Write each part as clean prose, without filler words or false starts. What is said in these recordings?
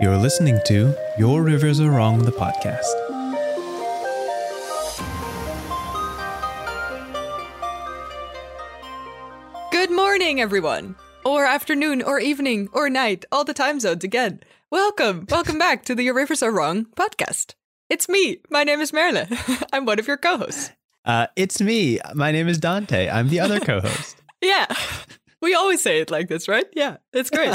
You're listening to Your Rivers Are Wrong, the podcast. Good morning, everyone. Or afternoon, or evening, or night, all the time zones again. Welcome back to the Your Rivers Are Wrong podcast. It's me. My name is Merle. I'm one of your co-hosts. It's me. My name is Dante. I'm the other co-host. Yeah. We always say it like this, right? Yeah, it's great.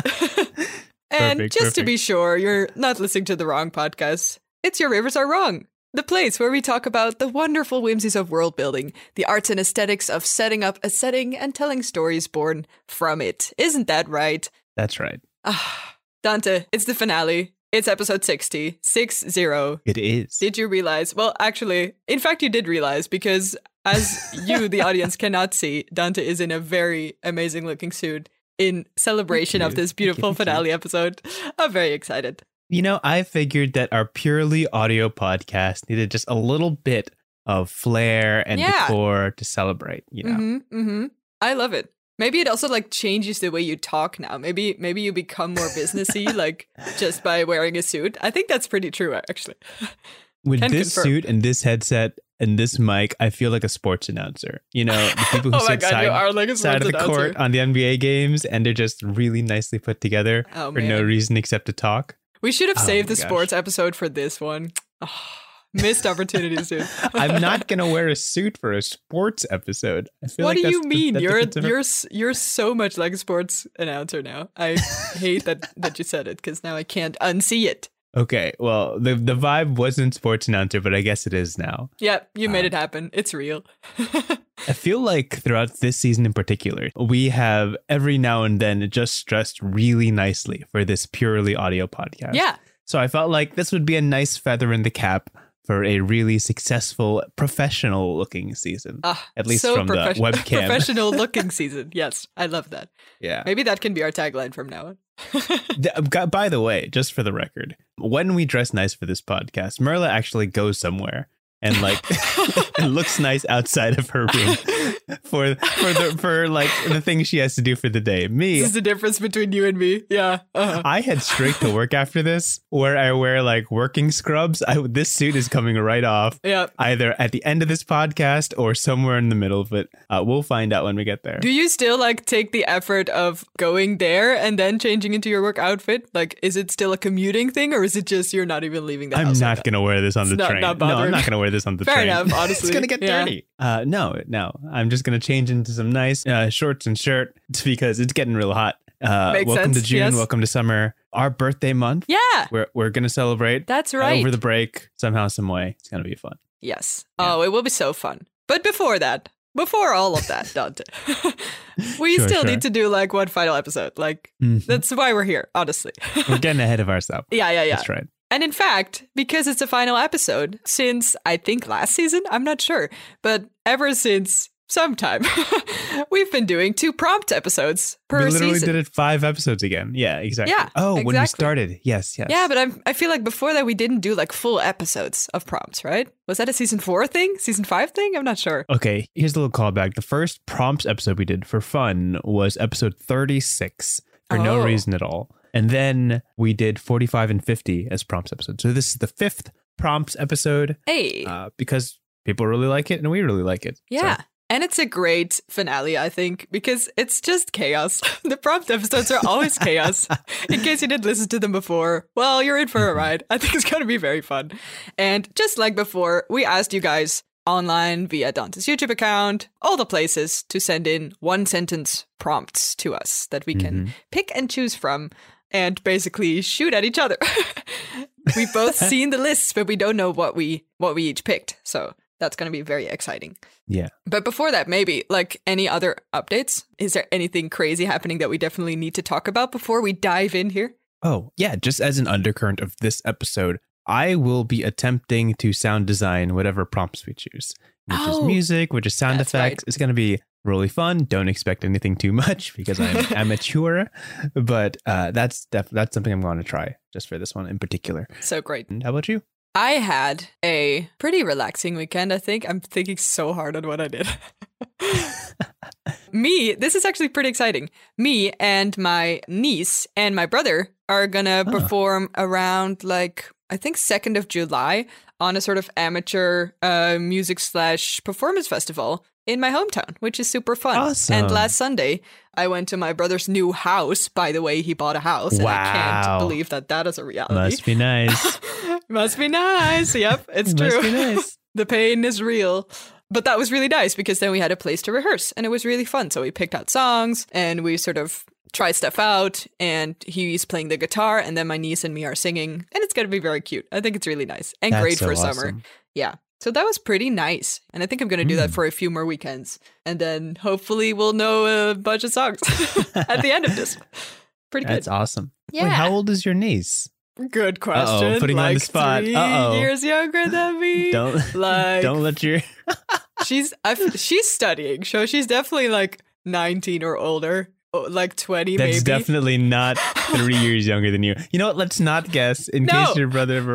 And just to be sure, you're not listening to the wrong podcast. It's Your Rivers Are Wrong, the place where we talk about the wonderful whimsies of world building, the arts and aesthetics of setting up a setting and telling stories born from it. Isn't that right? That's right. Dante, it's the finale. It's episode 60. 60. It is. Did you realize? Well, actually, in fact, you did realize because as you, the audience, cannot see, Dante is in a very amazing looking suit in celebration of this beautiful finale episode. I'm very excited. You know, I figured that our purely audio podcast needed just a little bit of flair and decor to celebrate, you know? I love it. Maybe it also like changes the way you talk now. Maybe you become more businessy, like just by wearing a suit. I think that's pretty true, actually. With this suit and this headset and this mic, I feel like a sports announcer. You know, the people who sit side of the court on the NBA games, and they're just really nicely put together for no reason except to talk. We should have saved the sports episode for this one. Oh, missed opportunities, dude. I'm not gonna wear a suit for a sports episode. I feel what like do you mean? You're so much like a sports announcer now. I hate that you said it because now I can't unsee it. Okay, well, the vibe wasn't sports announcer, but I guess it is now. Yep, you made it happen. It's real. I feel like throughout this season in particular, we have every now and then just stressed really nicely for this purely audio podcast. Yeah. So I felt like this would be a nice feather in the cap for a really successful, professional-looking season. At least from the webcam. Professional-looking season. Yes, I love that. Yeah. Maybe that can be our tagline from now on. By the way, just for the record, when we dress nice for this podcast, Merla actually goes somewhere and like it looks nice outside of her room for like the things she has to do for the day. Me, this is the difference between you and me. Yeah, I head straight to work after this, where I wear like working scrubs. This suit is coming right off. Yeah, either at the end of this podcast or somewhere in the middle of it. We'll find out when we get there. Do you still like take the effort of going there and then changing into your work outfit? Like, is it still a commuting thing, or is it just you're not even leaving the house? I'm not gonna wear this on the train. No, I'm not gonna wear this on the train. Fair enough, honestly. It's gonna get dirty. No. I'm just gonna change into some nice shorts and shirt because it's getting real hot. Welcome to June. Yes. Welcome to summer. Our birthday month. Yeah. We're gonna celebrate. That's right. Over the break, somehow, some way. It's gonna be fun. Yes. Yeah. Oh, it will be so fun. But before all of that, Dante, we still need to do like one final episode. Like that's why we're here, honestly. We're getting ahead of ourselves. Yeah. That's right. And in fact, because it's a final episode, since I think last season, I'm not sure, but ever since sometime, we've been doing 2 prompt episodes per season. We literally did it 5 episodes again. Yeah, exactly. Yeah, exactly. When we started. Yes. Yeah, but I feel like before that we didn't do like full episodes of prompts, right? Was that a season 4 thing? Season 5 thing? I'm not sure. Okay, here's a little callback. The first prompts episode we did for fun was episode 36 for no reason at all. And then we did 45 and 50 as prompts episodes. So this is the 5th prompts episode. Hey. Because people really like it and we really like it. Yeah. So. And it's a great finale, I think, because it's just chaos. The prompt episodes are always chaos. In case you didn't listen to them before, well, you're in for a ride. I think it's going to be very fun. And just like before, we asked you guys online via Dante's YouTube account, all the places to send in 1-sentence prompts to us that we can pick and choose from. And basically shoot at each other. We've both seen the lists, but we don't know what we each picked. So that's going to be very exciting. Yeah. But before that, maybe like any other updates? Is there anything crazy happening that we definitely need to talk about before we dive in here? Oh, yeah. Just as an undercurrent of this episode, I will be attempting to sound design whatever prompts we choose, which is music, which is sound effects. Right. It's going to be really fun. Don't expect anything too much because I'm amateur, but that's something I'm going to try just for this one in particular. So great. And how about you? I had a pretty relaxing weekend, I think. I'm thinking so hard on what I did. This is actually pretty exciting. Me and my niece and my brother are gonna perform around like I think 2nd of July on a sort of amateur music / performance festival in my hometown, which is super fun. Awesome. And last Sunday, I went to my brother's new house. By the way, he bought a house. And I can't believe that is a reality. Must be nice. Must be nice. Yep, it's true. Must be nice. The pain is real. But that was really nice because then we had a place to rehearse and it was really fun. So we picked out songs and we sort of tried stuff out, and he's playing the guitar and then my niece and me are singing, and it's going to be very cute. I think it's really nice and That's great so for awesome. summer. Yeah. So that was pretty nice. And I think I'm going to do that for a few more weekends. And then hopefully we'll know a bunch of songs at the end of this. Pretty good. That's awesome. Yeah. Wait, how old is your niece? Good question. Uh-oh, putting like on the spot. 3 Uh-oh. years younger than me. Don't let your... She's studying, so she's definitely like 19 or older, like 20 maybe. That's definitely not 3 years younger than you. You know what? Let's not guess in case your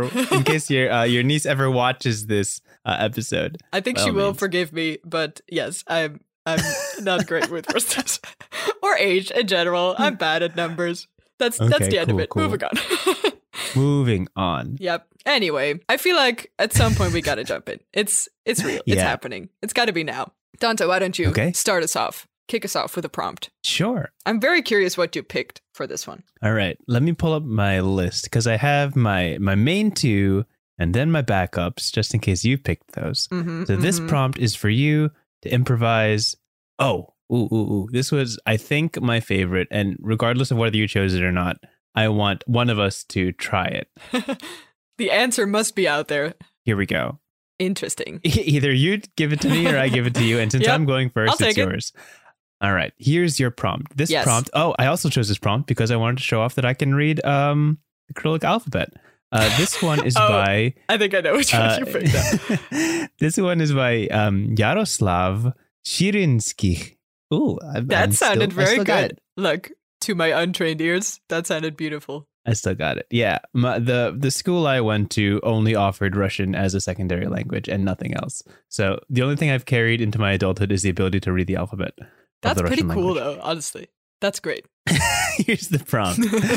your niece ever watches this episode. I think she will forgive me, but yes, I'm not great with birthdays or age in general. I'm bad at numbers. That's the end of it. Cool. Moving on. Moving on. Yep. Anyway, I feel like at some point we got to jump in. It's real. It's happening. It's got to be now. Dante, why don't you start us off? Kick us off with a prompt. Sure. I'm very curious what you picked for this one. All right. Let me pull up my list because I have my main two and then my backups just in case you picked those. This prompt is for you to improvise. Oh, ooh. This was, I think, my favorite. And regardless of whether you chose it or not, I want one of us to try it. The answer must be out there. Here we go. Interesting. Either you give it to me or I give it to you. And since I'm going first, it's yours. All right. Here's your prompt. This prompt. Oh, I also chose this prompt because I wanted to show off that I can read the Cyrillic alphabet. This one is by... I think I know which one you picked up. This one is by Yaroslav Shirinsky. Ooh, that sounded very good. Look, to my untrained ears, that sounded beautiful. I still got it. Yeah. The school I went to only offered Russian as a secondary language and nothing else. So the only thing I've carried into my adulthood is the ability to read the alphabet. That's pretty cool, though, honestly. That's great. Here's the prompt.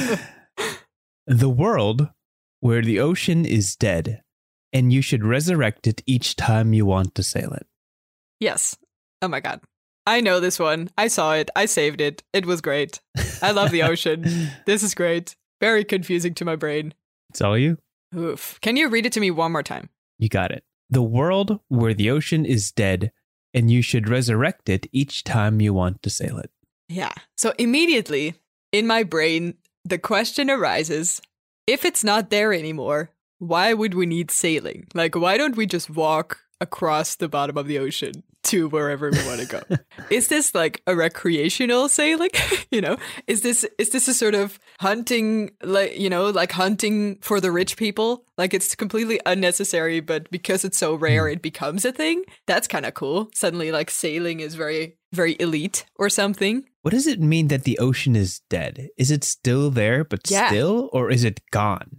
The world where the ocean is dead and you should resurrect it each time you want to sail it. Yes. Oh my God. I know this one. I saw it. I saved it. It was great. I love the ocean. This is great. Very confusing to my brain. It's all you? Oof. Can you read it to me one more time? You got it. The world where the ocean is dead and you should resurrect it each time you want to sail it. Yeah. So immediately in my brain, the question arises, if it's not there anymore, why would we need sailing? Like, why don't we just walk across the bottom of the ocean to wherever we want to go? Is this like a recreational sailing? Is this a sort of hunting, like hunting for the rich people? Like, it's completely unnecessary, but because it's so rare, it becomes a thing. That's kind of cool. Suddenly, like, sailing is very, very elite or something. What does it mean that the ocean is dead? Is it still there, but still, or is it gone?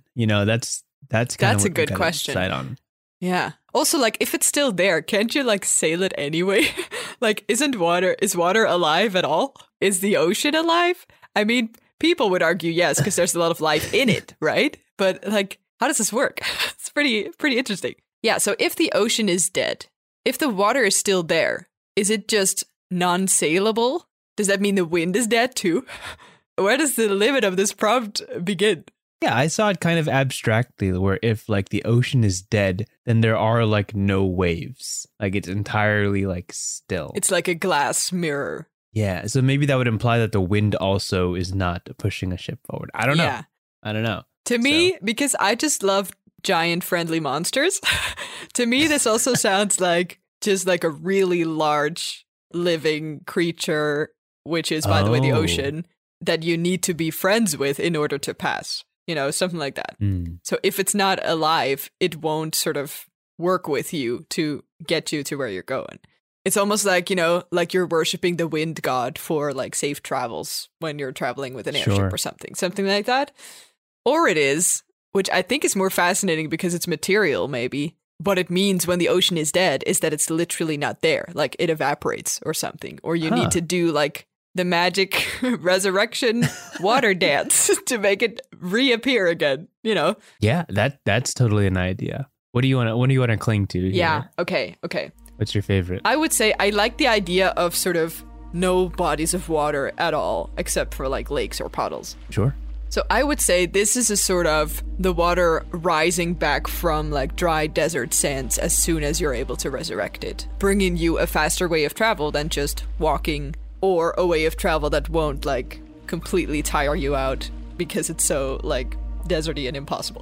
That's a good question. Decide on. Yeah. Also, like, if it's still there, can't you, like, sail it anyway? Like, is water alive at all? Is the ocean alive? I mean, people would argue yes, because there's a lot of life in it, right? But, like, how does this work? It's pretty interesting. Yeah, so if the ocean is dead, if the water is still there, is it just non-sailable? Does that mean the wind is dead too? Where does the limit of this prompt begin? Yeah, I saw it kind of abstractly where if like the ocean is dead, then there are like no waves. Like it's entirely like still. It's like a glass mirror. Yeah, so maybe that would imply that the wind also is not pushing a ship forward. I don't know. Yeah. I don't know. To me, because I just love giant friendly monsters, to me this also sounds like just like a really large living creature, which is, by the way, the ocean, that you need to be friends with in order to pass. Something like that. So if it's not alive, it won't sort of work with you to get you to where you're going. It's almost like, like you're worshiping the wind god for like safe travels when you're traveling with an airship or something like that. Or it is, which I think is more fascinating because it's material, maybe. What it means when the ocean is dead is that it's literally not there. Like it evaporates or something. Or you need to do like the magic resurrection water dance to make it reappear again, you know? Yeah, that's totally an idea. What do you want to cling to here? Yeah, okay. What's your favorite? I would say I like the idea of sort of no bodies of water at all, except for like lakes or puddles. Sure. So I would say this is a sort of the water rising back from like dry desert sands as soon as you're able to resurrect it, bringing you a faster way of travel than just walking, or a way of travel that won't like completely tire you out because it's so like deserty and impossible.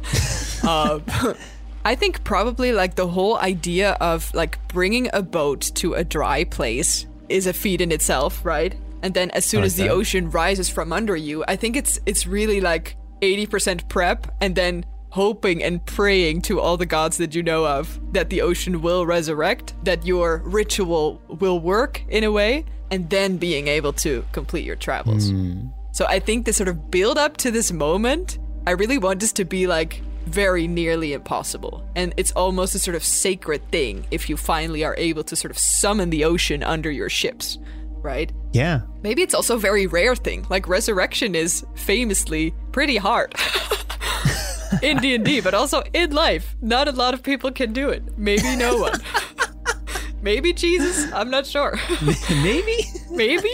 I think probably like the whole idea of like bringing a boat to a dry place is a feat in itself, right? And then as soon as the ocean rises from under you, I think it's really like 80% prep and then hoping and praying to all the gods that you know of that the ocean will resurrect, that your ritual will work in a way, and then being able to complete your travels. So I think the sort of build up to this moment, I really want this to be like very nearly impossible. And it's almost a sort of sacred thing if you finally are able to sort of summon the ocean under your ships, right? Yeah. Maybe it's also a very rare thing. Like resurrection is famously pretty hard in D&D, but also in life. Not a lot of people can do it. Maybe no one. Maybe Jesus. I'm not sure. Maybe.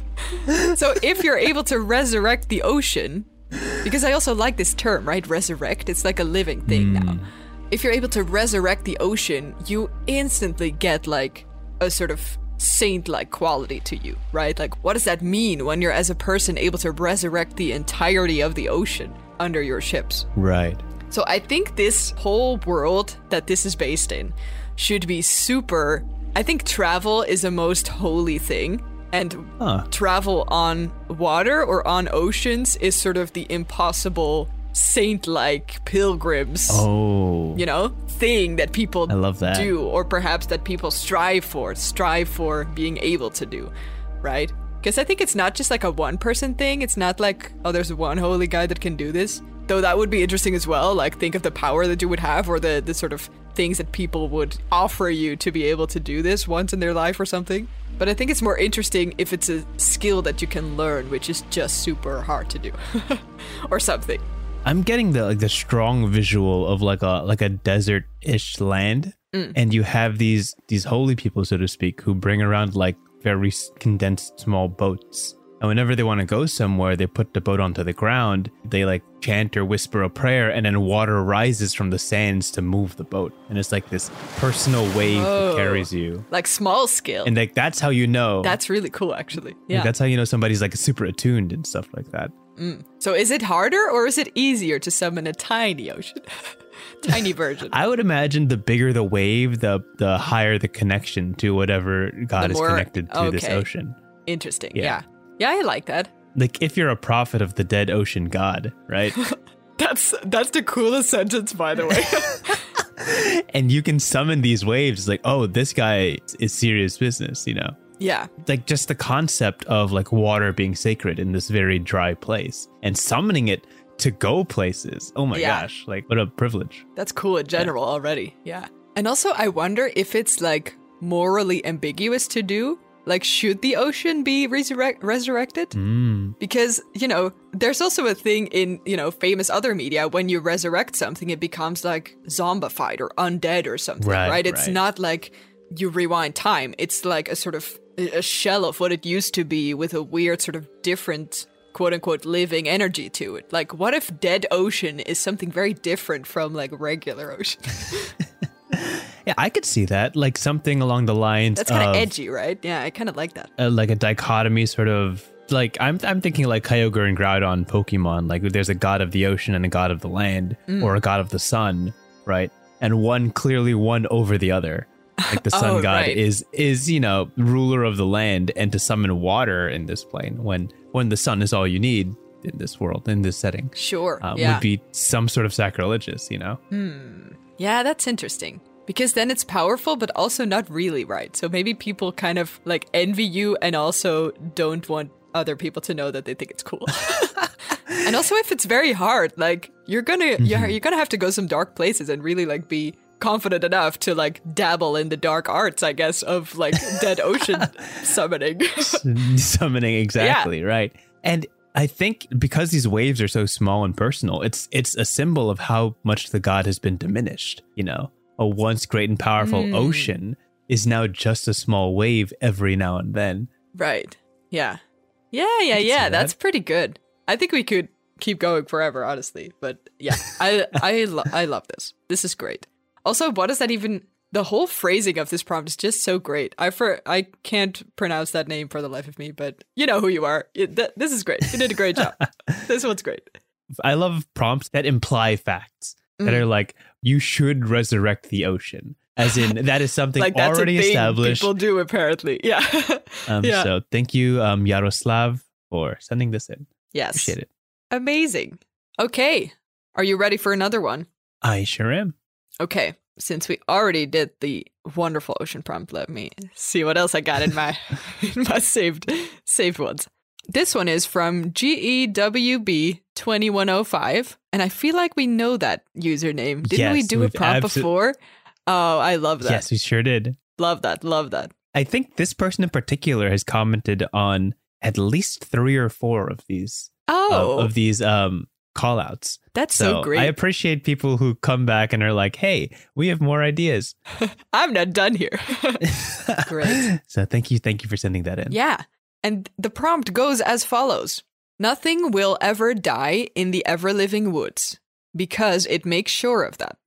So if you're able to resurrect the ocean, because I also like this term, right? Resurrect. It's like a living thing now. If you're able to resurrect the ocean, you instantly get like a sort of saint-like quality to you, right? Like, what does that mean when you're as a person able to resurrect the entirety of the ocean under your ships? Right. So I think this whole world that this is based in should be super... I think travel is the most holy thing. And travel on water or on oceans is sort of the impossible saint-like pilgrims, you know, thing that people do, or perhaps that people strive for being able to do, right? Because I think it's not just like a one-person thing. It's not like, oh, there's one holy guy that can do this. Though that would be interesting as well. Like, think of the power that you would have, or the sort of things that people would offer you to be able to do this once in their life or something. But I think it's more interesting if it's a skill that you can learn, which is just super hard to do, or something. I'm getting the strong visual of like a desert-ish land, and you have these holy people, so to speak, who bring around like very condensed small boats. And whenever they want to go somewhere, they put the boat onto the ground, they like chant or whisper a prayer, and then water rises from the sands to move the boat. And it's like this personal wave that carries you. Like small scale. And like that's how you know. That's really cool, actually. Yeah. Like, that's how you know somebody's like super attuned and stuff like that. So is it harder or is it easier to summon a tiny ocean? Tiny version. I would imagine the bigger the wave, the higher the connection to whatever God is connected to this ocean. Interesting. Yeah. Yeah, I like that. Like if you're a prophet of the dead ocean god, right? That's the coolest sentence, by the way. And you can summon these waves. Like, oh, this guy is serious business, you know? Yeah. Like just the concept of like water being sacred in this very dry place and summoning it to go places. Oh my gosh, like what a privilege. That's cool in general already. Yeah. And also I wonder if it's like morally ambiguous to do. Like, should the ocean be resurrected? Because, you know, there's also a thing in, you know, famous other media, when you resurrect something, it becomes like zombified or undead or something, right? It's not like you rewind time. It's like a sort of a shell of what it used to be with a weird sort of different, quote unquote, living energy to it. Like, what if dead ocean is something very different from like regular ocean? Yeah, I could see that. Like something along the lines That's kind of edgy, right? Yeah, I kind of like that. Like a dichotomy sort of, like I'm thinking like Kyogre and Groudon Pokemon. Like there's a god of the ocean and a god of the land, or a god of the sun, right? And one clearly won over the other. Like the sun god is, you know, ruler of the land, and to summon water in this plane when the sun is all you need in this world, in this setting. Sure. Would be some sort of sacrilegious, you know? Yeah, that's interesting. Because then it's powerful, but also not really, right? So maybe people kind of like envy you and also don't want other people to know that they think it's cool. And also if it's very hard, like you're gonna have to go some dark places and really like be confident enough to like dabble in the dark arts, I guess, of like dead ocean summoning. Summoning, exactly, right. And I think because these waves are so small and personal, it's a symbol of how much the god has been diminished. You know, a once great and powerful ocean is now just a small wave every now and then. Right. Yeah. Yeah. That's pretty good. I think we could keep going forever, honestly. But yeah, I love this. This is great. Also, what does that even... The whole phrasing of this prompt is just so great. I can't pronounce that name for the life of me, but you know who you are. This is great. You did a great job. This one's great. I love prompts that imply facts that are like, you should resurrect the ocean. As in, that is something like that's already a thing established. People do, apparently. Yeah. Yeah. So thank you, Yaroslav, for sending this in. Yes. Appreciate it. Amazing. Okay. Are you ready for another one? I sure am. Okay. Since we already did the wonderful ocean prompt, let me see what else I got in my saved ones. This one is from GEWB2105, and I feel like we know that username. Didn't we do a prompt before? Oh, I love that. Yes, we sure did. Love that. I think this person in particular has commented on at least 3 or 4 of these. Of these call outs. That's so great. I appreciate people who come back and are like, hey, we have more ideas. I'm not done here. Great. So thank you for sending that in. Yeah. And the prompt goes as follows. Nothing will ever die in the ever-living woods because it makes sure of that.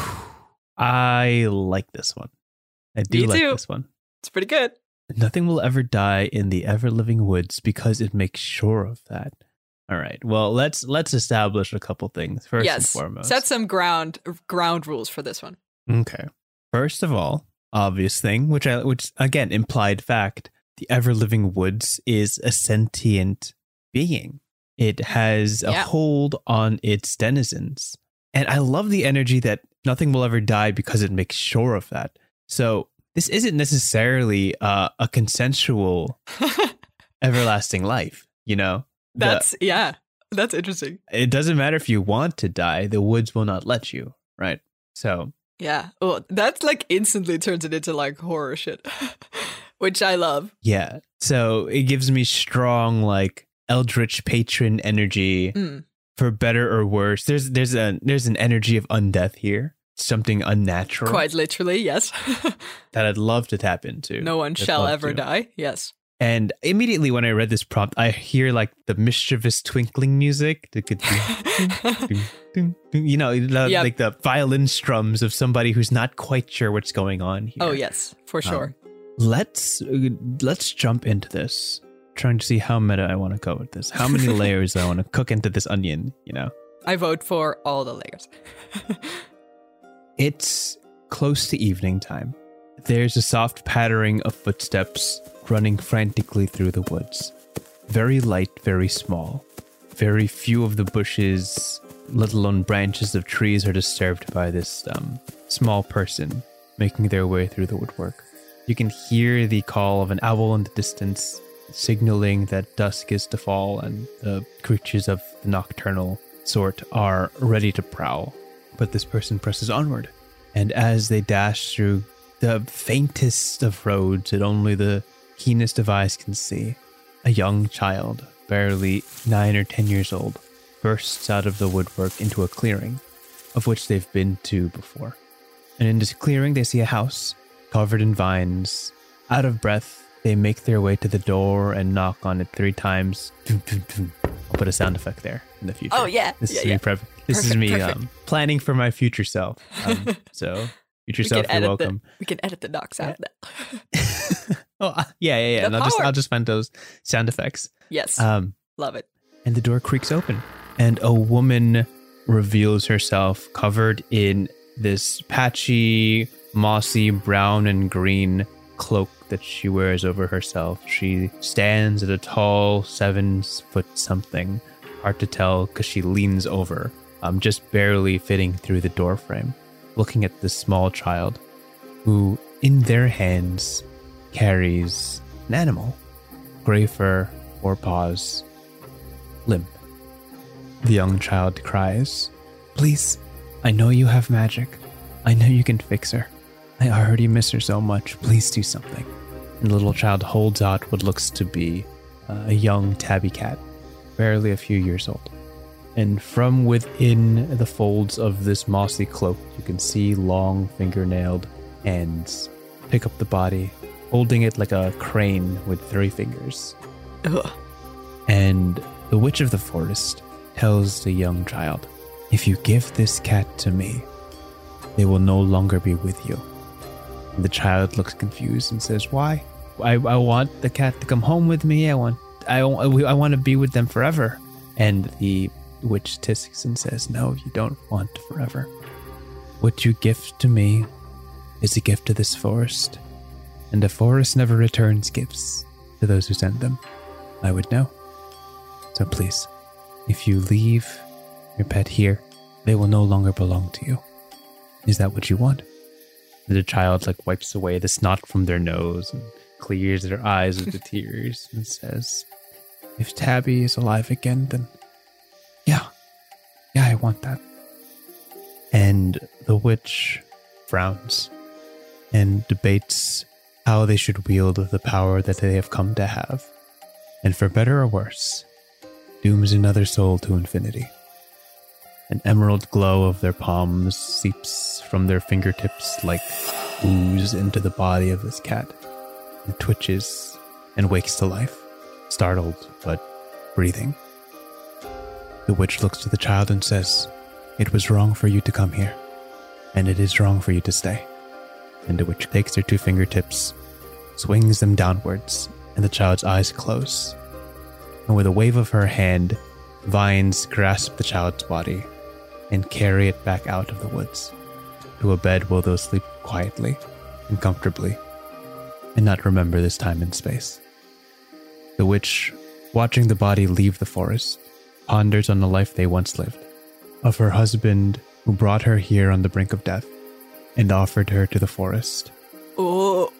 I like this one. I do like this one. It's pretty good. Nothing will ever die in the ever-living woods because it makes sure of that. All right. Well, let's establish a couple things first and foremost. Set some ground rules for this one. Okay. First of all, obvious thing, which again implied fact, the ever-living woods is a sentient being. It has a hold on its denizens, and I love the energy that nothing will ever die because it makes sure of that. So this isn't necessarily a consensual everlasting life, you know. That's interesting. It doesn't matter if you want to die, the woods will not let you, right? So yeah. Oh, that's like instantly turns it into like horror shit, which I love. Yeah. So it gives me strong like eldritch patron energy for better or worse. There's an energy of undeath here. Something unnatural. Quite literally, yes. That I'd love to tap into. No one shall ever die. Yes. And immediately when I read this prompt, I hear like the mischievous twinkling music. You know, like the violin strums of somebody who's not quite sure what's going on here. Oh, yes, for sure. Let's jump into this. Trying to see how meta I want to go with this. How many layers I want to cook into this onion, you know? I vote for all the layers. It's close to evening time. There's a soft pattering of footsteps running frantically through the woods. Very light, very small. Very few of the bushes, let alone branches of trees, are disturbed by this small person making their way through the woodwork. You can hear the call of an owl in the distance, signaling that dusk is to fall and the creatures of the nocturnal sort are ready to prowl. But this person presses onward, and as they dash through the faintest of roads that only the keenest of eyes can see, a young child, barely 9 or 10 years old, bursts out of the woodwork into a clearing, of which they've been to before. And in this clearing, they see a house covered in vines. Out of breath, they make their way to the door and knock on it 3 times. I'll put a sound effect there in the future. Oh, yeah. This is me planning for my future self. So, future self, you're welcome. We can edit the knocks out now. Oh, yeah. And I'll just find those sound effects. Yes. Love it. And the door creaks open, and a woman reveals herself covered in this patchy, mossy brown and green cloak that she wears over herself. She stands at a tall 7 foot something. Hard to tell because she leans over, just barely fitting through the doorframe, looking at this small child who, in their hands, carries an animal. Gray fur, 4 paws, limp. The young child cries, "Please, I know you have magic. I know you can fix her. I already miss her so much. Please do something. And the little child holds out what looks to be a young tabby cat, barely a few years old. And from within the folds of this mossy cloak, you can see long fingernailed hands pick up the body, holding it like a crane with 3 fingers. Ugh. And the witch of the forest tells the young child, if you give this cat to me, they will no longer be with you. And the child looks confused and says, why? I want the cat to come home with me. I want to be with them forever. And the witch tisks and says, no, you don't want forever. What you give to me is a gift to this forest, and the forest never returns gifts to those who send them. I would know. So please, if you leave your pet here, they will no longer belong to you. Is that what you want? And the child wipes away the snot from their nose and clears their eyes with the tears and says, if Tabby is alive again, then yeah, I want that. And the witch frowns and debates how they should wield the power that they have come to have. And for better or worse, dooms another soul to infinity. An emerald glow of their palms seeps from their fingertips like ooze into the body of this cat. It twitches and wakes to life, startled but breathing. The witch looks to the child and says, it was wrong for you to come here, and it is wrong for you to stay. And the witch takes her 2 fingertips, swings them downwards, and the child's eyes close. And with a wave of her hand, vines grasp the child's body and carry it back out of the woods to a bed where they'll sleep quietly and comfortably and not remember this time and space. The witch, watching the body leave the forest, ponders on the life they once lived, of her husband who brought her here on the brink of death and offered her to the forest. Oh,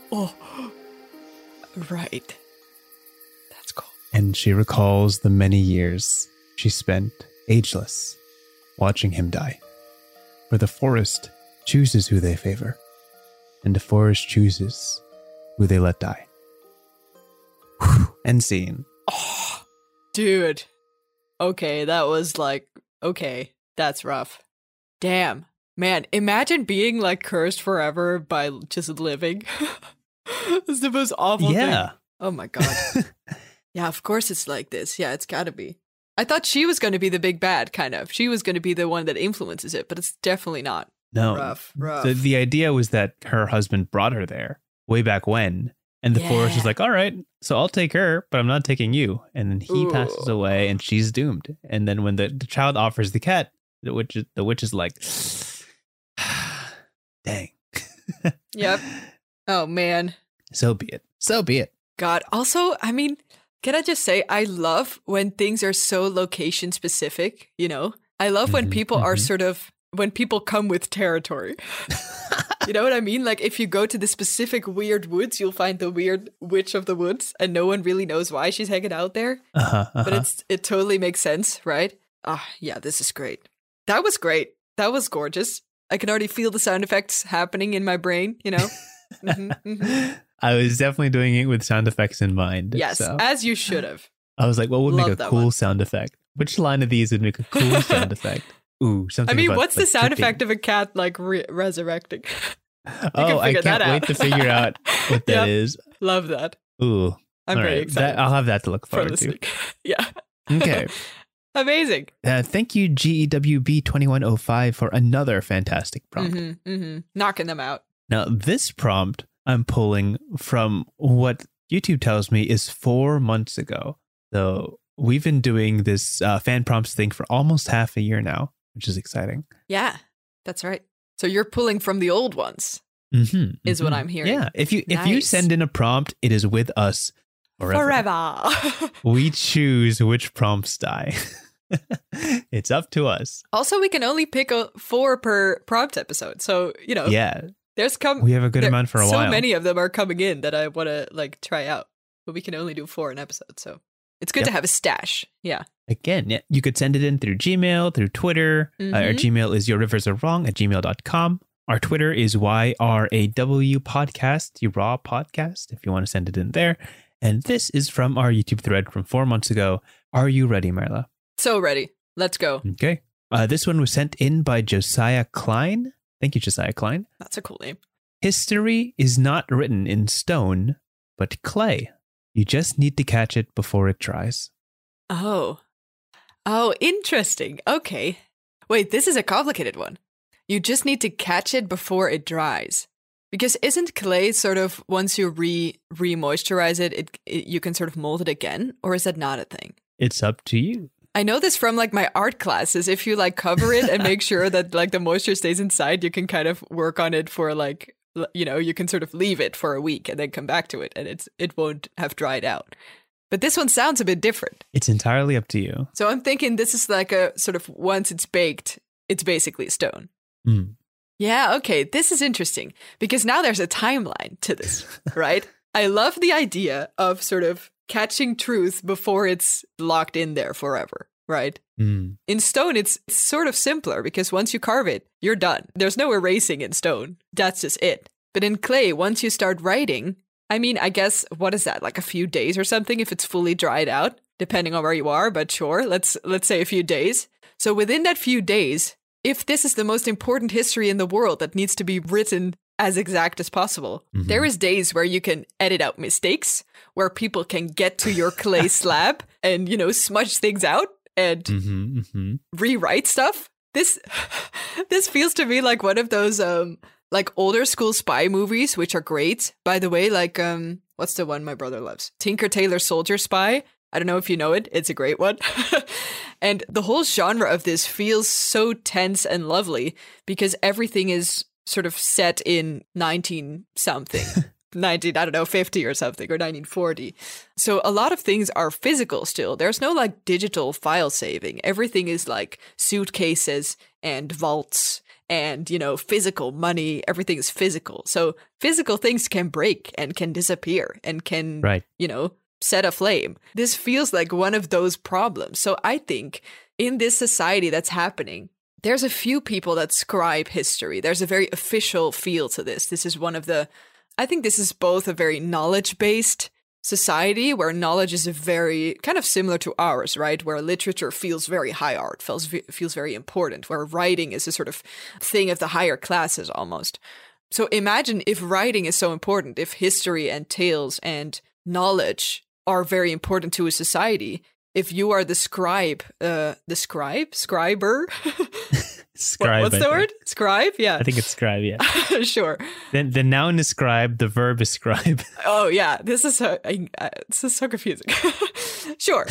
right. That's cool. And she recalls the many years she spent ageless, watching him die. For the forest chooses who they favor, and the forest chooses who they let die. End scene. Oh, dude. Okay, that was okay, that's rough. Damn. Man, imagine being cursed forever by just living. It's the most awful thing. Oh my god. Yeah, of course it's like this. Yeah, it's gotta be. I thought she was going to be the big bad, kind of. She was going to be the one that influences it, but it's definitely not. No. Rough. The idea was that her husband brought her there way back when, and the forest was like, all right, so I'll take her, but I'm not taking you. And then he passes away, and she's doomed. And then when the child offers the cat, the witch is like, dang. Yep. Oh, man. So be it. God. Also, I mean, can I just say, I love when things are so location specific, you know? I love when people are when people come with territory. You know what I mean? If you go to the specific weird woods, you'll find the weird witch of the woods, and no one really knows why she's hanging out there. But it totally makes sense, right? Yeah, this is great. That was great. That was gorgeous. I can already feel the sound effects happening in my brain, you know? I was definitely doing it with sound effects in mind. Yes, so. As you should have. I was like, what would make a cool sound effect? Which line of these would make a cool sound effect? Ooh, something. I mean, about, what's the sound effect of a cat resurrecting? I can't wait to figure out what that is. Love that. Ooh, I'm very excited. I'll have that to look forward to. Yeah. Okay. Amazing. Thank you, GEWB2105, for another fantastic prompt. Knocking them out. Now, this prompt I'm pulling from what YouTube tells me is 4 months ago. So we've been doing this fan prompts thing for almost half a year now, which is exciting. Yeah, that's right. So you're pulling from the old ones, is what I'm hearing. Yeah, if you send in a prompt, it is with us forever. We choose which prompts die. It's up to us. Also, we can only pick 4 per prompt episode. So, you know. Yeah. We have a good amount for a while. So many of them are coming in that I want to try out. But we can only do 4 an episode. So it's good to have a stash. Yeah. Again, you could send it in through Gmail, through Twitter. Our Gmail is yourriversarewrong@gmail.com. Our Twitter is YRAW Podcast, you raw podcast, if you want to send it in there. And this is from our YouTube thread from 4 months ago. Are you ready, Marla? So ready. Let's go. Okay. This one was sent in by Josiah Klein. Thank you, Josiah Klein. That's a cool name. History is not written in stone, but clay. You just need to catch it before it dries. Oh, interesting. Okay. Wait, this is a complicated one. You just need to catch it before it dries. Because isn't clay sort of, once you re-moisturize it, you can sort of mold it again? Or is that not a thing? It's up to you. I know this from like my art classes. If you like cover it and make sure that like the moisture stays inside, you can kind of work on it for like, you know, you can sort of leave it for a week and then come back to it and it won't have dried out. But this one sounds a bit different. It's entirely up to you. So I'm thinking this is like a sort of, once it's baked, it's basically stone. Mm. Yeah, okay. This is interesting because now there's a timeline to this, right? I love the idea of sort of catching truth before it's locked in there forever, right? Mm. In stone, it's sort of simpler because once you carve it, you're done. There's no erasing in stone. That's just it. But in clay, once you start writing, I mean, I guess, what is that, like a few days or something if it's fully dried out, depending on where you are, but sure, let's say a few days. So within that few days, if this is the most important history in the world that needs to be written as exact as possible, there is days where you can edit out mistakes, where people can get to your clay slab and, you know, smudge things out and rewrite stuff. This feels to me like one of those like older school spy movies, which are great. By the way, like what's the one my brother loves? Tinker Tailor Soldier Spy. I don't know if you know it. It's a great one. And the whole genre of this feels so tense and lovely because everything is sort of set in 19-something. 50 or something, or 1940. So a lot of things are physical still. There's no like digital file saving. Everything is like suitcases and vaults and, you know, physical money. Everything is physical. So physical things can break and can disappear and can, you know, set aflame. This feels like one of those problems. So I think in this society that's happening, there's a few people that scribe history. There's a very official feel to this. This is one of the, I think this is both a very knowledge-based society where knowledge is a very kind of similar to ours, right? Where literature feels very high art, feels very important, where writing is a sort of thing of the higher classes almost. So imagine if writing is so important, if history and tales and knowledge are very important to a society. If you are the scriber? Scribe. What's the word? Scribe? Yeah. I think it's scribe, yeah. Sure. Then the noun is scribe, the verb is scribe. Oh, yeah. This is so confusing. Sure.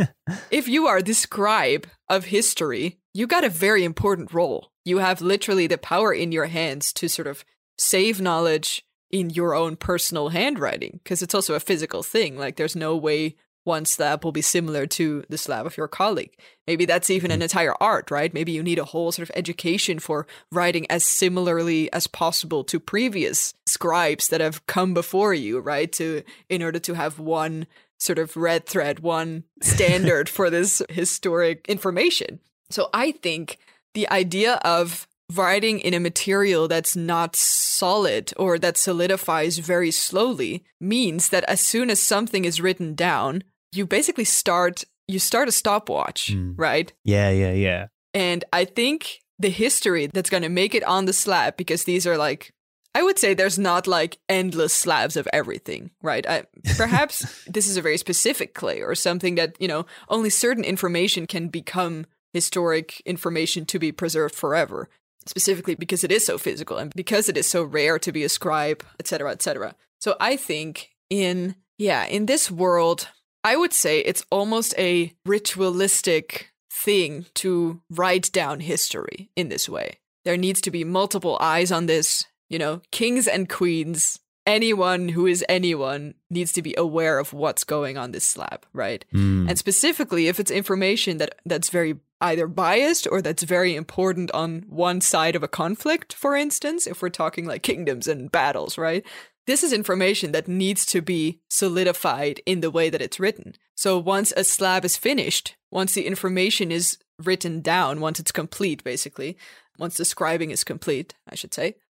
If you are the scribe of history, you got a very important role. You have literally the power in your hands to sort of save knowledge in your own personal handwriting, because it's also a physical thing. Like there's no way one slab will be similar to the slab of your colleague. Maybe that's even an entire art, right? Maybe you need a whole sort of education for writing as similarly as possible to previous scribes that have come before you, right? In order to have one sort of red thread, one standard for this historic information. So I think the idea of writing in a material that's not solid or that solidifies very slowly means that as soon as something is written down, you basically start a stopwatch, right? Yeah. And I think the history that's going to make it on the slab, because these are like, I would say there's not like endless slabs of everything, right? Perhaps this is a very specific clay or something that, you know, only certain information can become historic information to be preserved forever. Specifically because it is so physical and because it is so rare to be a scribe, etc., etc. So I think in this world, I would say it's almost a ritualistic thing to write down history in this way. There needs to be multiple eyes on this, you know, kings and queens. Anyone who is anyone needs to be aware of what's going on this slab, right? And specifically, if it's information that's very either biased or that's very important on one side of a conflict, for instance, if we're talking like kingdoms and battles, right? This is information that needs to be solidified in the way that it's written. So once a slab is finished, once the information is written down, once it's complete, basically, once the scribing is complete, I should say,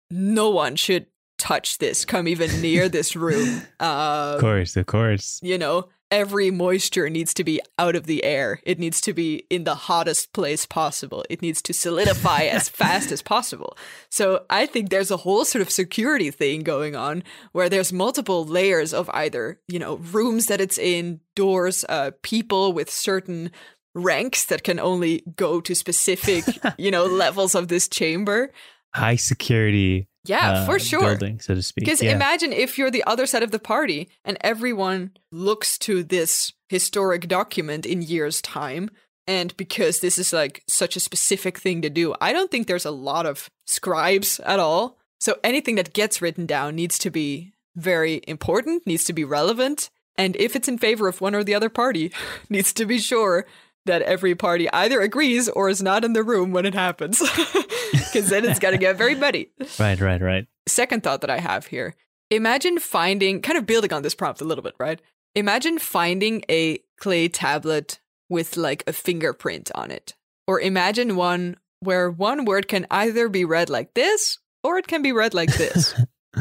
no one should touch this, come even near this room. Of course. You know, every moisture needs to be out of the air. It needs to be in the hottest place possible. It needs to solidify as fast as possible. So I think there's a whole sort of security thing going on where there's multiple layers of either, you know, rooms that it's in, doors, people with certain ranks that can only go to specific, you know, levels of this chamber. High security. Yeah, for sure. Building, so to speak. Because imagine if you're the other side of the party and everyone looks to this historic document in years' time. And because this is like such a specific thing to do, I don't think there's a lot of scribes at all. So anything that gets written down needs to be very important, needs to be relevant. And if it's in favor of one or the other party, needs to be sure that every party either agrees or is not in the room when it happens. Because then it's going to get very muddy. Right. Second thought that I have here. Imagine finding, kind of building on this prompt a little bit, right? Imagine finding a clay tablet with like a fingerprint on it. Or imagine one where one word can either be read like this or it can be read like this.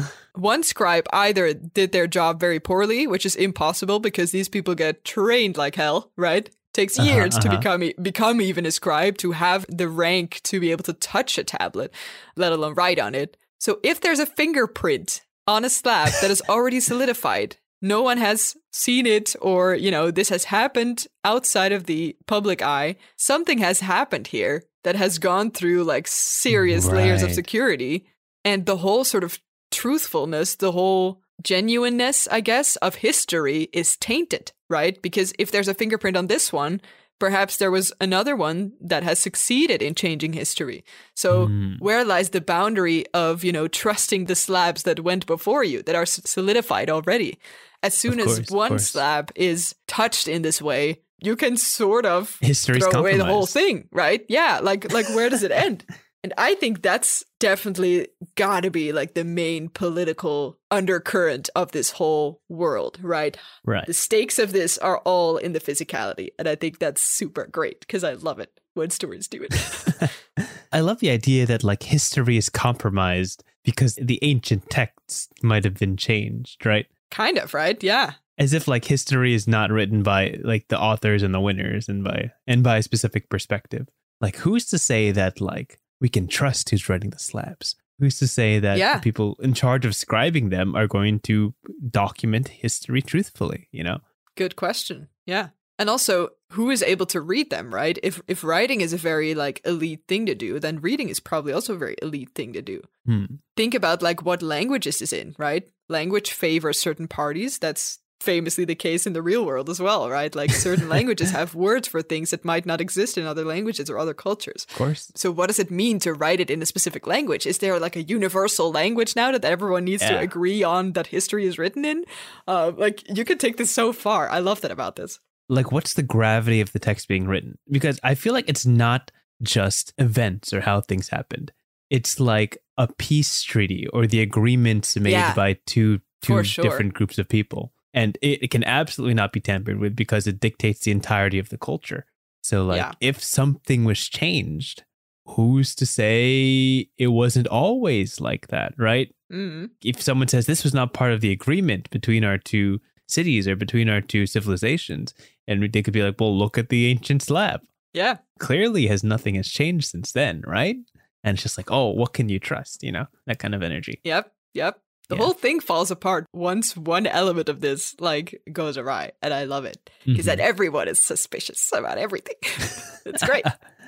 One scribe either did their job very poorly, which is impossible because these people get trained like hell, right? Takes years to become even a scribe, to have the rank to be able to touch a tablet, let alone write on it. So if there's a fingerprint on a slab that is already solidified, no one has seen it, or, you know, this has happened outside of the public eye, something has happened here that has gone through like serious layers of security, and the whole sort of truthfulness, the whole genuineness, I guess, of history is tainted, right? Because if there's a fingerprint on this one, perhaps there was another one that has succeeded in changing history. So where lies the boundary of, you know, trusting the slabs that went before you, that are solidified already? As soon as one slab is touched in this way, you can sort of throw away the whole thing, right? Yeah, like where does it end? And I think that's definitely gotta be like the main political undercurrent of this whole world, right? Right. The stakes of this are all in the physicality. And I think that's super great because I love it when stories do it. I love the idea that like history is compromised because the ancient texts might have been changed, right? Kind of, right? Yeah. As if like history is not written by like the authors and the winners and by a specific perspective. Like who's to say that like we can trust who's writing the slabs? Who's to say that the people in charge of scribing them are going to document history truthfully, you know? Good question. Yeah. And also, who is able to read them, right? If writing is a very like elite thing to do, then reading is probably also a very elite thing to do. Think about like what languages is in, right? Language favors certain parties. That's famously the case in the real world as well, right? Like certain languages have words for things that might not exist in other languages or other cultures. Of course. So what does it mean to write it in a specific language? Is there like a universal language now that everyone needs to agree on that history is written in? Like you could take this so far. I love that about this. Like what's the gravity of the text being written? Because I feel like it's not just events or how things happened. It's like a peace treaty or the agreements made by two different groups of people. And it can absolutely not be tampered with because it dictates the entirety of the culture. So like if something was changed, who's to say it wasn't always like that, right? If someone says this was not part of the agreement between our two cities or between our two civilizations, and they could be like, well, look at the ancient slab. Yeah. Clearly nothing has changed since then, right? And it's just like, oh, what can you trust? You know, that kind of energy. Yep. The whole thing falls apart once one element of this like goes awry, and I love it because then everyone is suspicious about everything. It's great.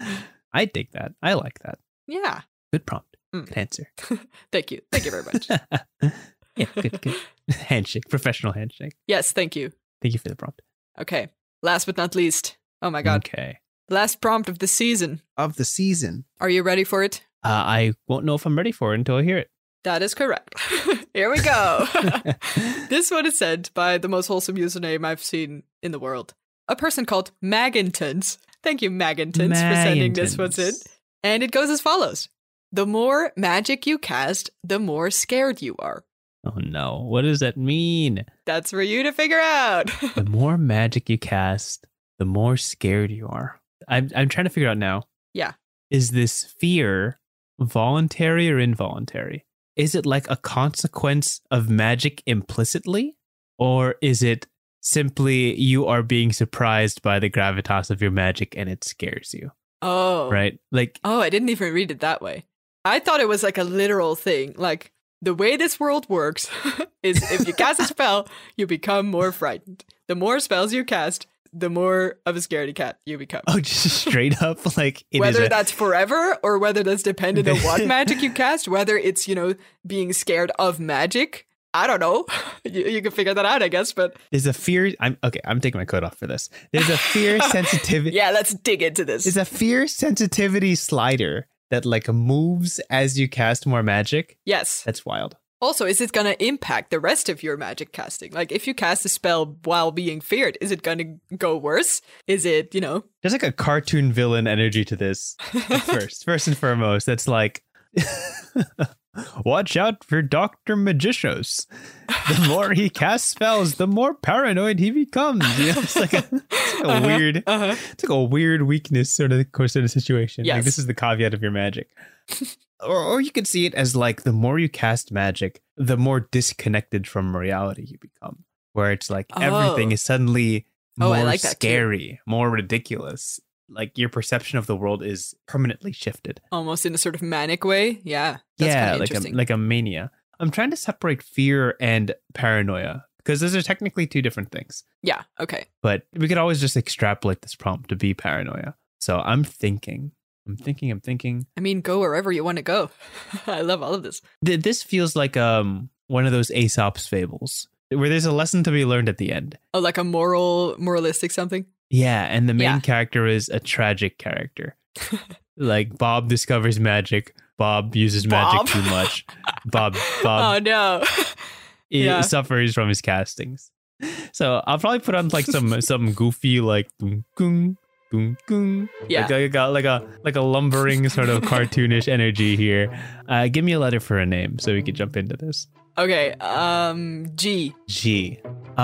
I dig that. I like that. Yeah. Good prompt. Good answer. Thank you. Thank you very much. Yeah, good. Handshake, professional handshake. Yes, thank you. Thank you for the prompt. Okay. Last but not least. Oh my God. Okay. Last prompt of the season. Are you ready for it? I won't know if I'm ready for it until I hear it. That is correct. Here we go. This one is sent by the most wholesome username I've seen in the world. A person called Magintons. Thank you, Magintons, for sending this one in. And it goes as follows. The more magic you cast, the more scared you are. Oh no. What does that mean? That's for you to figure out. The more magic you cast, the more scared you are. I'm trying to figure out now. Yeah. Is this fear voluntary or involuntary? is it like a consequence of magic implicitly? Or is it simply you are being surprised by the gravitas of your magic and it scares you? Oh. Right? Like, oh, I didn't even read it that way. I thought it was like a literal thing. Like, the way this world works is if you cast a spell, you become more frightened. The more spells you cast, the more of a scaredy cat you become. oh, just straight up, like, Whether that's forever or whether that's dependent on what magic you cast, whether it's, being scared of magic. I don't know. You can figure that out, I guess, but there's a fear. I'm taking my coat off for this. There's a fear sensitivity. Yeah, let's dig into this. There's a fear sensitivity slider that like moves as you cast more magic. Yes. That's wild. Also, is it going to impact the rest of your magic casting? Like, if you cast a spell while being feared, is it going to go worse? Is it, There's like a cartoon villain energy to this. First and foremost, that's like, watch out for Dr. Magicios. The more he casts spells, the more paranoid he becomes. It's like a weird, it's like a weird weakness sort of situation. Yes. Like, this is the caveat of your magic. Or you could see it as like the more you cast magic, the more disconnected from reality you become. Where it's like everything is suddenly more like that scary, more ridiculous. Like your perception of the world is permanently shifted. Almost in a sort of manic way. Yeah. That's like a mania. I'm trying to separate fear and paranoia because those are technically two different things. Yeah. Okay. But we could always just extrapolate this prompt to be paranoia. So I'm thinking. I mean, go wherever you want to go. I love all of this. This feels like one of those Aesop's fables where there's a lesson to be learned at the end. Oh, like a moralistic something? Yeah, and the main character is a tragic character. Like Bob discovers magic. Bob uses magic too much. Bob. Oh no. He suffers from his castings. So I'll probably put on like some goofy like boom, boom, boom, boom. Yeah. Like a lumbering sort of cartoonish energy here. Give me a letter for a name so we could jump into this. Okay. G. G.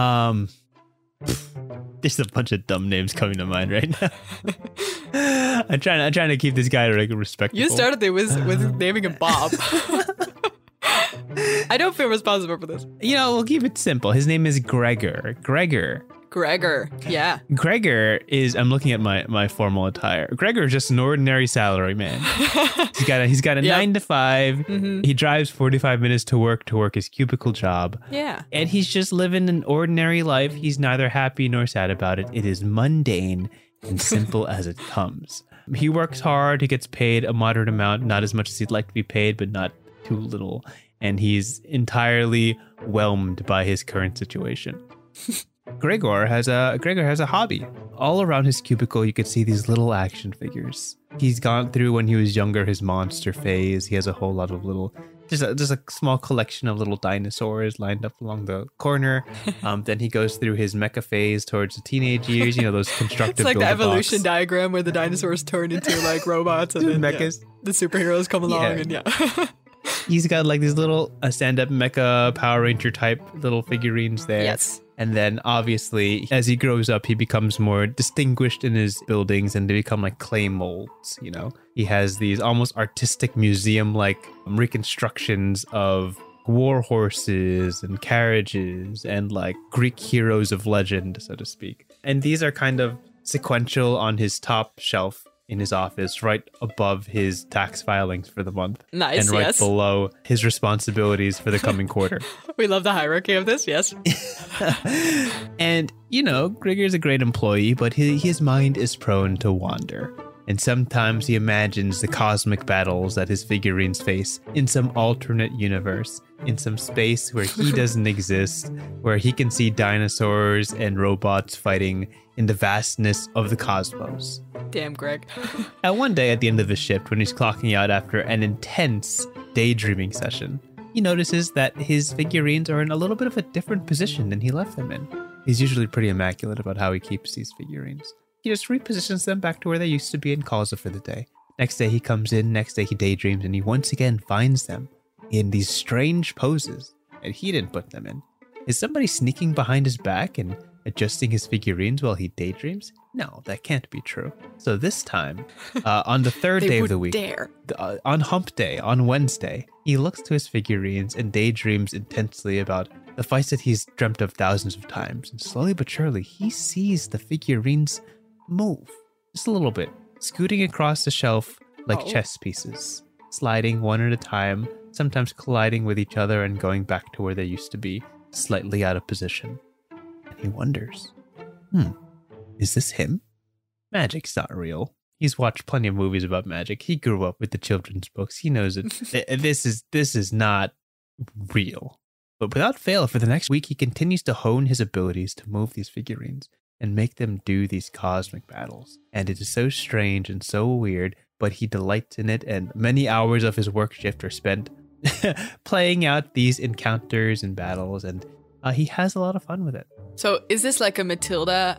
There's a bunch of dumb names coming to mind right now. I'm trying to keep this guy like respectable. You started it with naming him Bob. I don't feel responsible for this. We'll keep it simple. His name is Gregor. Gregor, yeah. Gregor is, I'm looking at my formal attire. Gregor is just an ordinary salary man. He's got a 9 to 5. Mm-hmm. He drives 45 minutes to work his cubicle job. Yeah. And he's just living an ordinary life. He's neither happy nor sad about it. It is mundane and simple as it comes. He works hard. He gets paid a moderate amount, not as much as he'd like to be paid, but not too little. And he's entirely whelmed by his current situation. Gregor has a hobby. All around his cubicle, you could see these little action figures. He's gone through when he was younger his monster phase. He has a whole lot of just a small collection of little dinosaurs lined up along the corner. Then he goes through his mecha phase towards the teenage years. Those constructive. It's like the evolution diagram where the dinosaurs turn into like robots and then mechas. The superheroes come along and He's got like these little stand-up mecha Power Ranger type little figurines there. Yes. And then obviously as he grows up, he becomes more distinguished in his buildings and they become like clay molds, He has these almost artistic museum-like reconstructions of war horses and carriages and like Greek heroes of legend, so to speak. And these are kind of sequential on his top shelf in his office, right above his tax filings for the month. Nice, and right below his responsibilities for the coming quarter. We love the hierarchy of this, yes. And, Gregor's a great employee, but his mind is prone to wander. And sometimes he imagines the cosmic battles that his figurines face in some alternate universe, in some space where he doesn't exist, where he can see dinosaurs and robots fighting in the vastness of the cosmos. Damn, Greg. And one day at the end of his shift, when he's clocking out after an intense daydreaming session, he notices that his figurines are in a little bit of a different position than he left them in. He's usually pretty immaculate about how he keeps these figurines. He just repositions them back to where they used to be and calls it for the day. Next day he comes in, next day he daydreams, and he once again finds them in these strange poses, and he didn't put them in. Is somebody sneaking behind his back and adjusting his figurines while he daydreams? No, that can't be true. So this time, on the third day of the week, on hump day, on Wednesday, he looks to his figurines and daydreams intensely about the fights that he's dreamt of thousands of times. And slowly but surely, he sees the figurines move just a little bit, scooting across the shelf like chess pieces, sliding one at a time, sometimes colliding with each other and going back to where they used to be, slightly out of position. And he wonders, is this him? Magic's not real. He's watched plenty of movies about magic. He grew up with the children's books. He knows it. This is not real. But without fail, for the next week, he continues to hone his abilities to move these figurines and make them do these cosmic battles. And it is so strange and so weird, but he delights in it, and many hours of his work shift are spent playing out these encounters and battles, and he has a lot of fun with it. So is this like a Matilda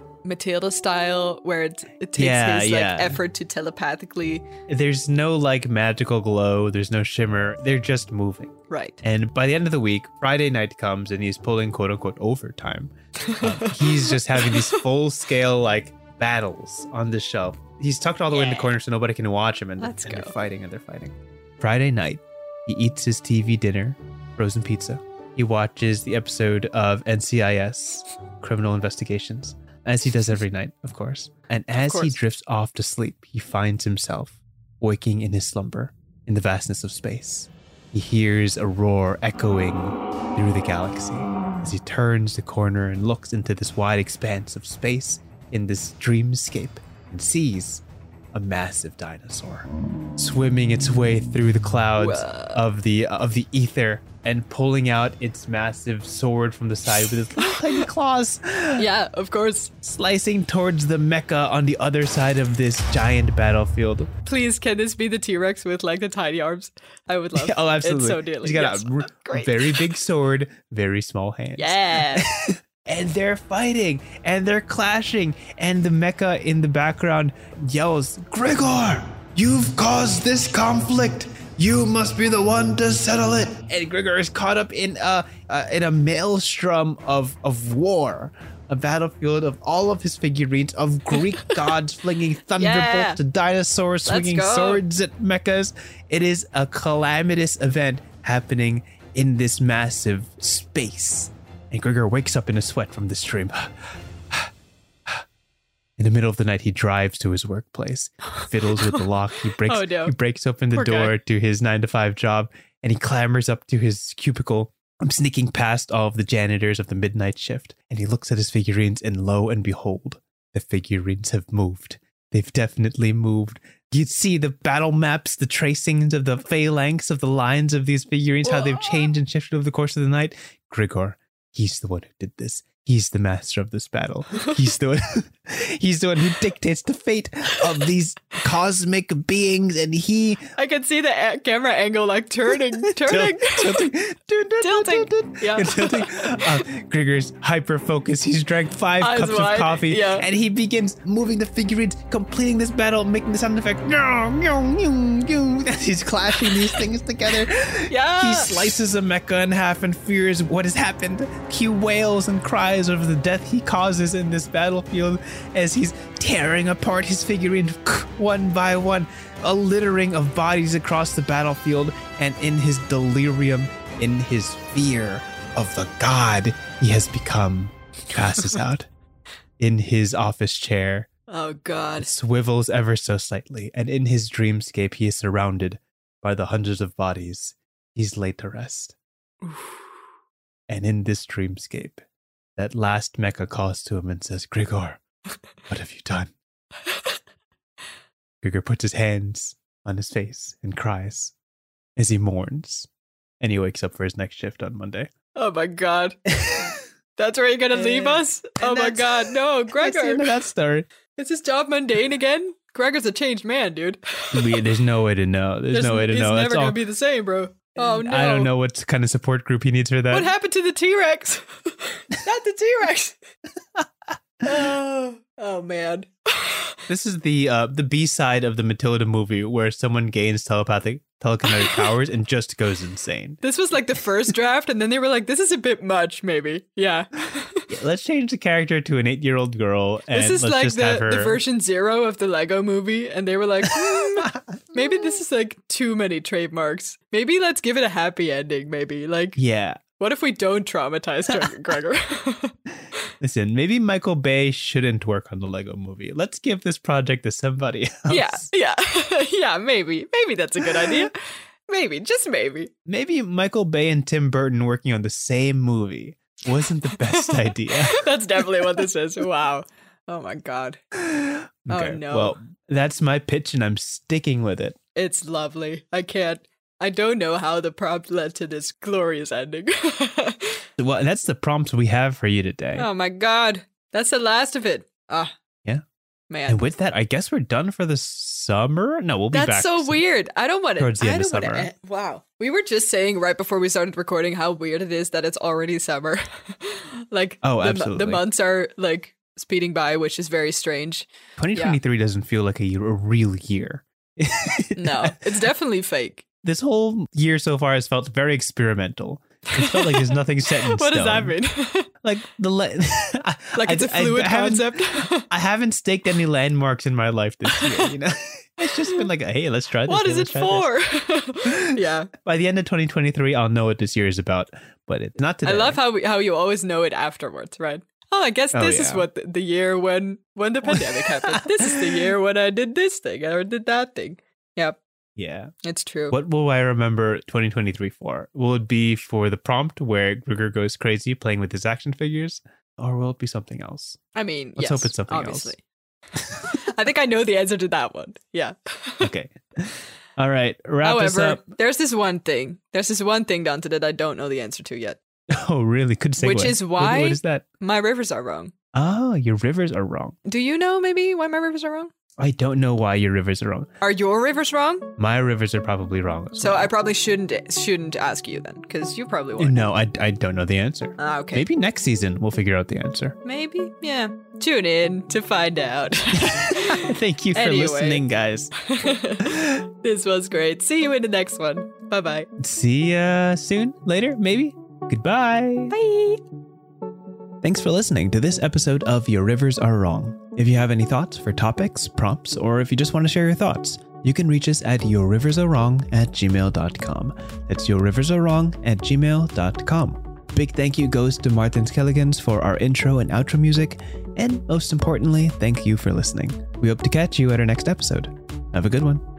style where it takes his like effort to telepathically? There's no like magical glow. There's no shimmer. They're just moving. Right. And by the end of the week, Friday night comes and he's pulling quote unquote overtime. He's just having these full scale like battles on the shelf. He's tucked all the way in the corner so nobody can watch him, and they're fighting. Friday night, he eats his TV dinner, frozen pizza. He watches the episode of NCIS, Criminal Investigations, as he does every night, of course. And as he drifts off to sleep, he finds himself waking in his slumber in the vastness of space. He hears a roar echoing through the galaxy as he turns the corner and looks into this wide expanse of space in this dreamscape and sees a massive dinosaur swimming its way through the clouds of the ether and pulling out its massive sword from the side with its little tiny claws. Yeah, of course. Slicing towards the mecha on the other side of this giant battlefield. Please, can this be the T-Rex with like the tiny arms? I would love it. Oh, absolutely. It's so deadly. He's got a very big sword, very small hands. Yeah. And they're fighting, and they're clashing, and the mecha in the background yells, "Gregor, you've caused this conflict. You must be the one to settle it." And Gregor is caught up in a maelstrom of war, a battlefield of all of his figurines of Greek gods flinging thunderbolts to dinosaurs swinging swords at mechas. It is a calamitous event happening in this massive space. And Gregor wakes up in a sweat from this dream. In the middle of the night, he drives to his workplace, fiddles with the lock. He breaks open the door to his 9-to-5 job, and he clambers up to his cubicle. I'm sneaking past all of the janitors of the midnight shift, and he looks at his figurines, and lo and behold, the figurines have moved. They've definitely moved. You'd see the battle maps, the tracings of the phalanx of the lines of these figurines, how they've changed and shifted over the course of the night. Gregor, he's the one who did this. He's the master of this battle. He's the one who dictates the fate of these cosmic beings, and I can see the camera angle like tilting. Yeah. Gregor's hyper focused. He's drank 5 cups of coffee, and he begins moving the figurines, completing this battle, making the sound effect. As he's clashing these things together. Yeah. He slices a mecha in half and fears what has happened. He wails and cries over the death he causes in this battlefield as he's tearing apart his figurines one by one, a littering of bodies across the battlefield, and in his delirium, in his fear of the god he has become, passes out in his office chair. Oh God. Swivels ever so slightly, and in his dreamscape he is surrounded by the hundreds of bodies he's laid to rest. And in this dreamscape, that last mecha calls to him and says, "Gregor, what have you done?" Gregor puts his hands on his face and cries as he mourns. And he wakes up for his next shift on Monday. Oh my God. That's where you're going to leave us? Oh my God. No, Gregor. That's the end of that story. Is his job mundane again? Gregor's a changed man, dude. There's no way to know. There's no way to know. He's never going to be the same, bro. Oh no. I don't know what kind of support group he needs for that. What happened to the T-Rex? Not the T-Rex. Oh man. This is the B-side of the Matilda movie where someone gains telekinetic powers and just goes insane. This was like the first draft, and then they were like, this is a bit much, maybe. Yeah. Let's change the character to an 8-year-old girl. And This is let's like just have her... the version 0 of the Lego movie. And they were like, maybe this is like too many trademarks. Maybe let's give it a happy ending, maybe. Like, Yeah. what if we don't traumatize Gregor? Listen, maybe Michael Bay shouldn't work on the Lego movie. Let's give this project to somebody else. Yeah, maybe. Maybe that's a good idea. Maybe, just maybe. Maybe Michael Bay and Tim Burton working on the same movie wasn't the best idea. That's definitely what this is. Wow. Oh my God. Okay, Oh no. Well, that's my pitch and I'm sticking with it. It's lovely. I don't know how the prompt led to this glorious ending. Well, that's the prompts we have for you today. Oh my God. That's the last of it. Ah. Yeah. Man. And with that, I guess we're done for the summer. No, we'll be back. That's so weird. I don't want to. Towards the end of summer. Wow. We were just saying right before we started recording how weird it is that it's already summer. Like, absolutely. The months are like speeding by, which is very strange. 2023 doesn't feel like a real year. No, it's definitely fake. This whole year so far has felt very experimental. It felt like there's nothing set in What stone. does that mean? Like Like it's a fluid concept? I haven't staked any landmarks in my life this year, you know? It's just been like, hey, let's try this. What is it for? Yeah. By the end of 2023, I'll know what this year is about, but it's not today. I love how you always know it afterwards, right? Oh, I guess this is what the year when the pandemic happened. This is the year when I did this thing or did that thing. Yep. Yeah. It's true. What will I remember 2023 for? Will it be for the prompt where Gregor goes crazy playing with his action figures? Or will it be something else? I mean, Let's hope it's something obviously. I think I know the answer to that one. Yeah. Okay. All right. Wrap this However, up. there's this one thing, Dante, that I don't know the answer to yet. Oh, really? Good segue. Which is why What is that? my rivers are wrong. Oh, your rivers are wrong. Do you know maybe why my rivers are wrong? I don't know why your rivers are wrong. Are your rivers wrong? My rivers are probably wrong. So I probably shouldn't ask you then, because you probably won't. No, I don't know the answer. Okay. Maybe next season we'll figure out the answer. Maybe, yeah. Tune in to find out. Thank you for listening, guys. This was great. See you in the next one. Bye-bye. See ya soon, later, maybe. Goodbye. Bye. Thanks for listening to this episode of Your Rivers Are Wrong. If you have any thoughts for topics, prompts, or if you just want to share your thoughts, you can reach us at yourriversarewrong@gmail.com. That's yourriversarewrong@gmail.com. Big thank you goes to Martin Skelligans for our intro and outro music, and most importantly, thank you for listening. We hope to catch you at our next episode. Have a good one.